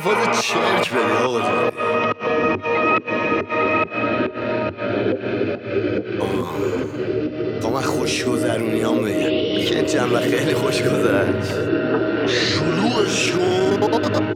فاز چرک بده آقا جان. من خوش گذرونی هم بگم که چند وقت خیلی خوش گذشت. شلوغش کن.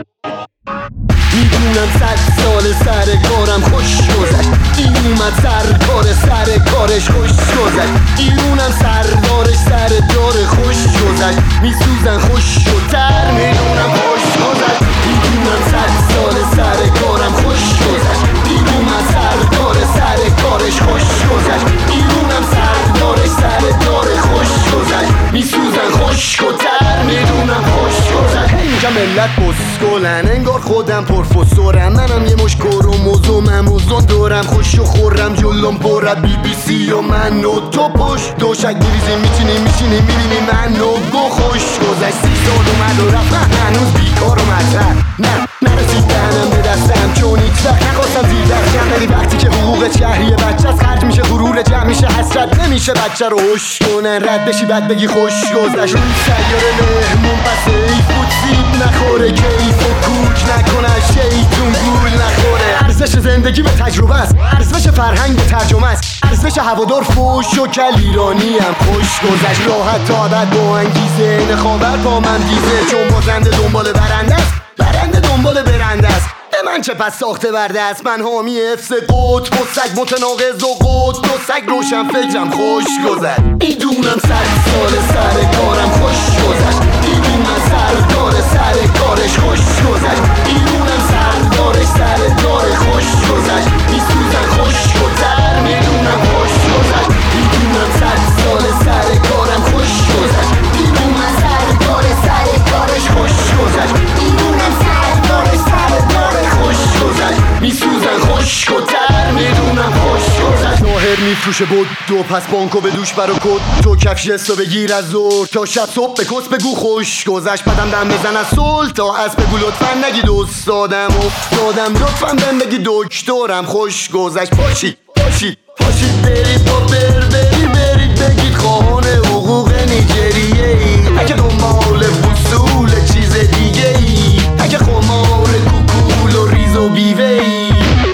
میدونم 100 سال سر کارم خوش گذشت. این اومد سرکار سر کارش خوش گذشت. ایرونم سردارش سر دار خوش گذشت. میسوزن خوش شدتر میدونم خوش گذشت. میدونم 100 سال سر کارم خوش گذشت. این اومد سرکار سر کارش خوش گذشت. ایرونم سردارش سر دار خوش گذشت. میسوزن خوش شدتر میدونم خوش گذشت. اینجا ملت بسکلن انگار خودم پروفسورم. منم یه مش کروموزومم اوزون دارم خوش و خورم جلوم پر بی بی سی و من و تو پشت دوشک میریزی میشینی میبینی من و گو خوش گذشت. 30 سال اومد و رفت هنوز بیکار و مطرح نرسید دهنم به دستم چون هیچ وقت نخواستم زیر دستم. ولی وقتی که حقوق شهری بچه از خرج میشه غرور جمع میشه حسرت نمیشه بچه رو هوش کنن رد بشی بعد بگی خوش گذشت. اون سیاره مهمون پس ایفوت سیب نخوره کیف و کوک نکنه شیطون گول نخوره. ارزش زندگی به تجربه است. ارزش فرهنگ به ترجمه است. ارزش هوادار فوش و کل ایرانی هم خوش گذشت. راحت تا ابد با انگیزه این خاور پا من دیزه چون بازنده دنبال برنده است. برنده دنبال برنده است. من چه پس ساخته برده است. من حامی حفظ قطب و سگ متناقض و قطب و سگ روشن فکرم خوش گذشت. میدونم 100 سال سر کارم خوش گذشت. میدونم سردار سر کارش خوش گذشت. میدونم سردارش سر دار خوش گذشت. میسوزن خوش گذشت میدونم خوش گذشت. میدونم 100 سال سر کارم خوش گذشت. میدونم سردار سر کارش خوش گذشت. میدونم سردارش سر دار خوش گذشت. میسوزن خوش گذشت میدونم خوش گذشت. ظاهر میفروشه بود دو پس بانکو به دوش برا کد تو کفش جستو بگیر از زور تا شب صبح به کس بگو خوش گذشت. بدم دم بزن از صلح تا از بگو لطفا نگید استادم افتادم لطفا بهم بگی دکترم خوش گذشت. پاشید برید با برید بگید خواهان حقوق نیجریه ای. اگه دنبال وصول چیز دیگه ای. اگه خمار کوکول و ریز و بیوه ای.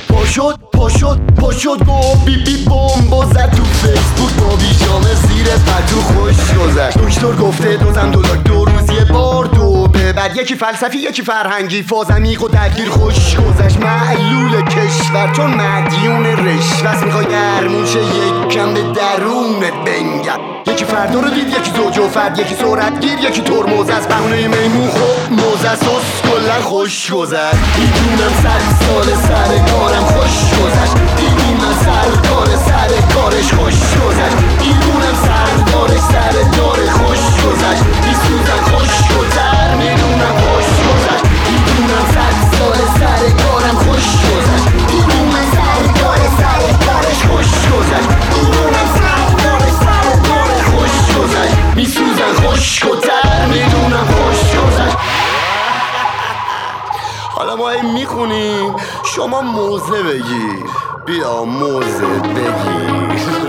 پاشد با بی بی بومبو زد تو فیسبوک با بیجامه زیر پتو خوش گذشت. دکتر گفته دوزم دو روز یه بار دو بعد یکی فلسفی یکی فرهنگی فاز عمیق و درگیر خوش گذشت. معلول کشور چون مدیون رشوست میخوای گرموشه یک کم به درونت بنگم. یکی فردا رو دید یکی زوج و فرد یکی سرعتگیر یکی ترمز از بهونه میمون خب موزه کلا خوش گذشت. میدونم 100 سال سر کارم خوش گذشت. میدونم سرکار سر کارش خوش گذشت. میدونم سردارش سر دار خوش گذشت. میسوزن خوش گذشت میدونم خوش گذشت. میدونم 100 سال سر کارم خوش گذشت. میدونم سرکار سر کارش خوش گذشت. میدونم سردارش سر دار خوش گذشت. میسوزن خوش گذشت میدونم خوش گذشت. حالا ما این میخونیم شما موزه بگیر. بیا موزه بگیر.